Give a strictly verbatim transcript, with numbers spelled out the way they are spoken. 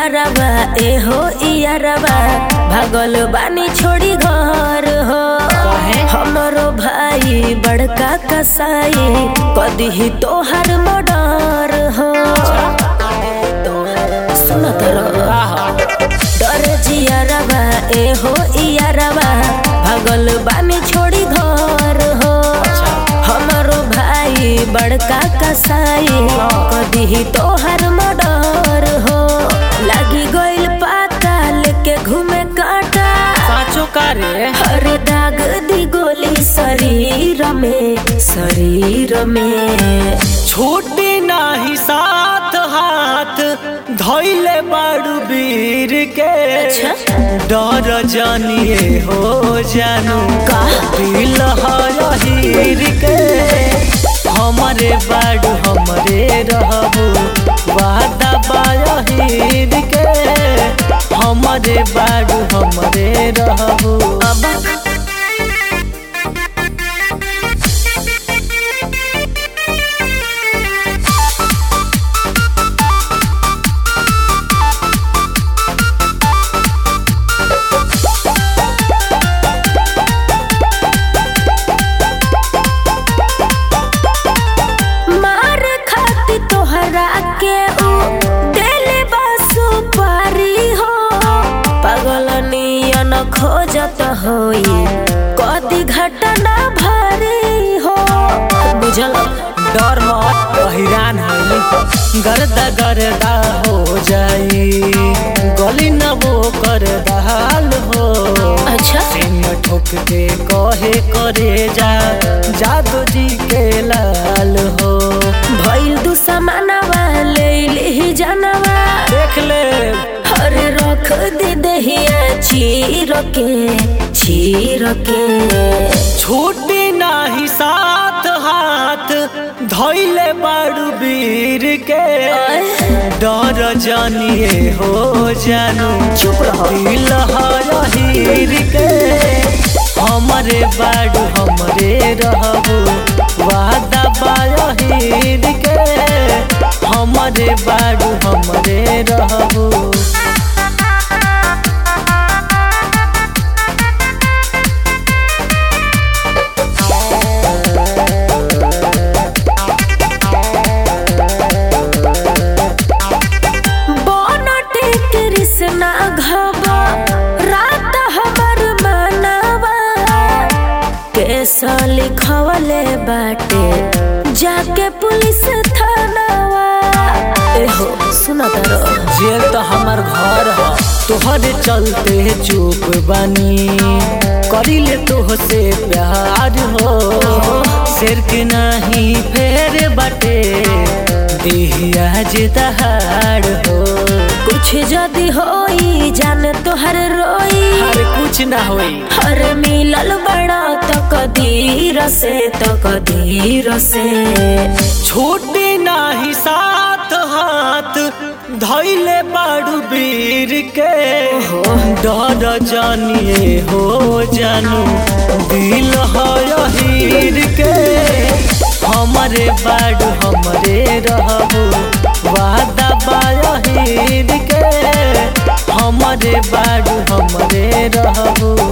जियारबा ए हो इयारबा भागल बानी छोड़ी घर हो हमरो भाई बड़का कसाई कदी ही तोहर मर्डर हो सुनत डर जियारबा ए हो इयारबा भागल बानी छोड़ी घर हो हमरो भाई बड़का कसाई कदी ही तोहर मर्डर हो लगी गइल पाता लेके घूमे काटा साचो कारे हर दाग दी गोली शरीर में शरीर में छूटी नाही साथ हाथ धइले बाड़ू वीर के अच्छा? डर जानिए हो जानू का दिल हीर के हमरे बाड़ू हमरे रहबू वादा बाहीर के हमरे बाड़ू हमरे रहबू अब खोजत होई कदी घटना भारी हो बुझल डर मत हैरान होई गर्दा गर्दा हो जाई गली न वो कर दाल हो अच्छा सिंह ठोक के कहे करे जा जादू जी के लाल हो भइल दू समानवा ले ली जानवा देख ले हर रख दे दहिया चीर के चीर के छूटी नाही साथ हाथ धइले बाड़ू वीर के डर जानिए हो जानू चुप रहो दिल हीर के हमरे बाड़ू हमरे रहबू वादा बाहीर के हमरे बाड़ू हमरे रहबू लिखवले बाटे जाके पुलिस थानावा एहो सुना तारो जेल तो हमार घर है तोहरे चलते चुप बनी करी ले तोह से प्यार हो सिर के नहीं फेर बाटे दिहिया दहाड़ हो कुछ जदी होई जान तोहर रोई हर कुछ ना होई हर मिलल बड़ा तो कदीर से तो कदीर से छूटी नाही साथ हाथ धइले बाड़ू वीर के डर जानिए हो जानू दिल हीर के हमरे बाड़ू हमरे रहबू वादा बाहीर के हमरे बाड़ू हमरे रहबू।